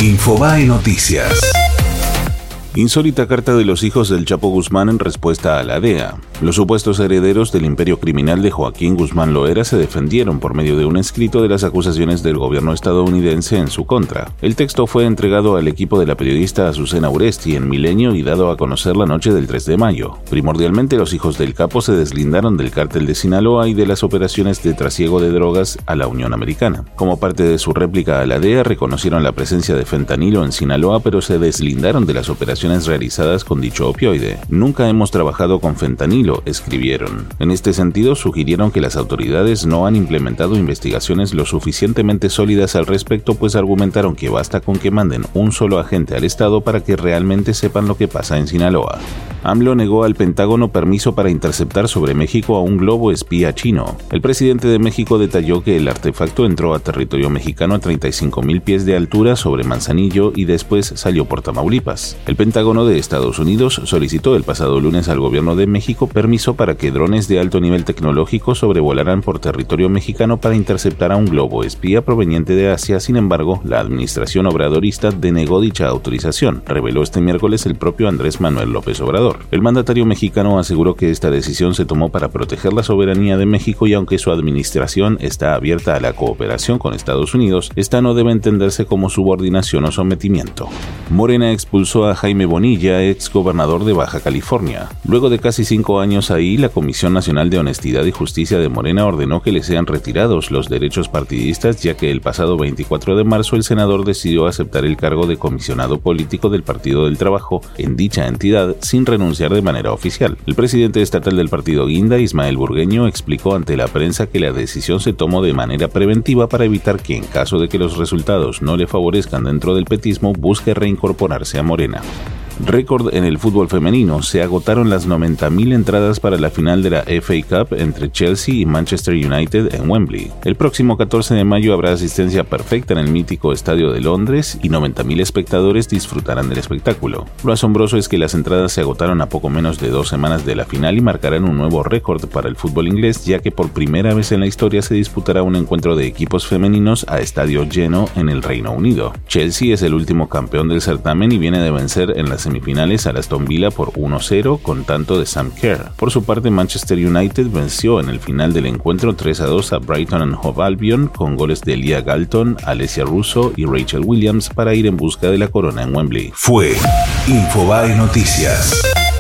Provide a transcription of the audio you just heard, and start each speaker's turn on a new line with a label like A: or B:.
A: Infobae Noticias.
B: Insólita carta de los hijos del Chapo Guzmán en respuesta a la DEA. Los supuestos herederos del imperio criminal de Joaquín Guzmán Loera se defendieron por medio de un escrito de las acusaciones del gobierno estadounidense en su contra. El texto fue entregado al equipo de la periodista Azucena Uresti en Milenio y dado a conocer la noche del 3 de mayo. Primordialmente, los hijos del capo se deslindaron del cártel de Sinaloa y de las operaciones de trasiego de drogas a la Unión Americana. Como parte de su réplica a la DEA, reconocieron la presencia de fentanilo en Sinaloa, pero se deslindaron de las operaciones realizadas con dicho opioide. Nunca hemos trabajado con fentanilo, escribieron. En este sentido, sugirieron que las autoridades no han implementado investigaciones lo suficientemente sólidas al respecto, pues argumentaron que basta con que manden un solo agente al Estado para que realmente sepan lo que pasa en Sinaloa. AMLO negó al Pentágono permiso para interceptar sobre México a un globo espía chino. El presidente de México detalló que el artefacto entró a territorio mexicano a 35,000 pies de altura sobre Manzanillo y después salió por Tamaulipas. El Pentágono de Estados Unidos solicitó el pasado lunes al gobierno de México permiso para que drones de alto nivel tecnológico sobrevolaran por territorio mexicano para interceptar a un globo espía proveniente de Asia. Sin embargo, la administración obradorista denegó dicha autorización, reveló este miércoles el propio Andrés Manuel López Obrador. El mandatario mexicano aseguró que esta decisión se tomó para proteger la soberanía de México y aunque su administración está abierta a la cooperación con Estados Unidos, esta no debe entenderse como subordinación o sometimiento. Morena expulsó a Jaime Bonilla, ex gobernador de Baja California. Luego de casi 5 años ahí, la Comisión Nacional de Honestidad y Justicia de Morena ordenó que le sean retirados los derechos partidistas, ya que el pasado 24 de marzo el senador decidió aceptar el cargo de comisionado político del Partido del Trabajo en dicha entidad sin renunciar de manera oficial. El presidente estatal del partido Guinda, Ismael Burgueño, explicó ante la prensa que la decisión se tomó de manera preventiva para evitar que en caso de que los resultados no le favorezcan dentro del petismo, busque reincorporarse a Morena. Récord en el fútbol femenino. Se agotaron las 90,000 entradas para la final de la FA Cup entre Chelsea y Manchester United en Wembley. El próximo 14 de mayo habrá asistencia perfecta en el mítico Estadio de Londres y 90,000 espectadores disfrutarán del espectáculo. Lo asombroso es que las entradas se agotaron a poco menos de 2 semanas de la final y marcarán un nuevo récord para el fútbol inglés, ya que por primera vez en la historia se disputará un encuentro de equipos femeninos a estadio lleno en el Reino Unido. Chelsea es el último campeón del certamen y viene de vencer en las semifinales a Aston Villa por 1-0 con tanto de Sam Kerr. Por su parte, Manchester United venció en el final del encuentro 3-2 a Brighton and Hove Albion con goles de Leah Galton, Alessia Russo y Rachel Williams para ir en busca de la corona en Wembley.
A: Fue Infobae Noticias.